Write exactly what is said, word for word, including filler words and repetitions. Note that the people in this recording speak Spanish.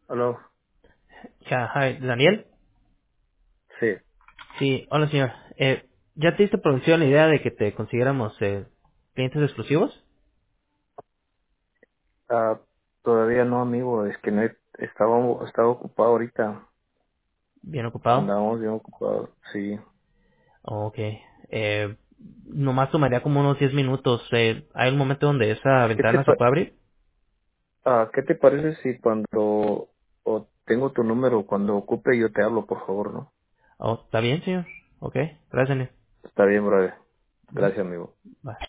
Aló, Ya, hi, Daniel. sí. Sí, hola señor. Eh, ¿Ya te diste producción la idea de que te consiguiéramos eh, clientes exclusivos? Ah, todavía no, amigo, es que no he, estaba, estaba ocupado ahorita. ¿Bien ocupado? Andábamos bien ocupados, sí. Ok. Eh, nomás tomaría como unos diez minutos. Eh, ¿Hay un momento donde esa ¿Qué te, ventana se pa- puede abrir? ah, ¿qué te parece si cuando o tengo tu número, cuando ocupe yo te hablo, por favor, ¿no? Oh, ¿está bien, señor? Ok, gracias, Daniel. Está bien, brother. Ujú. Gracias, amigo. Bye.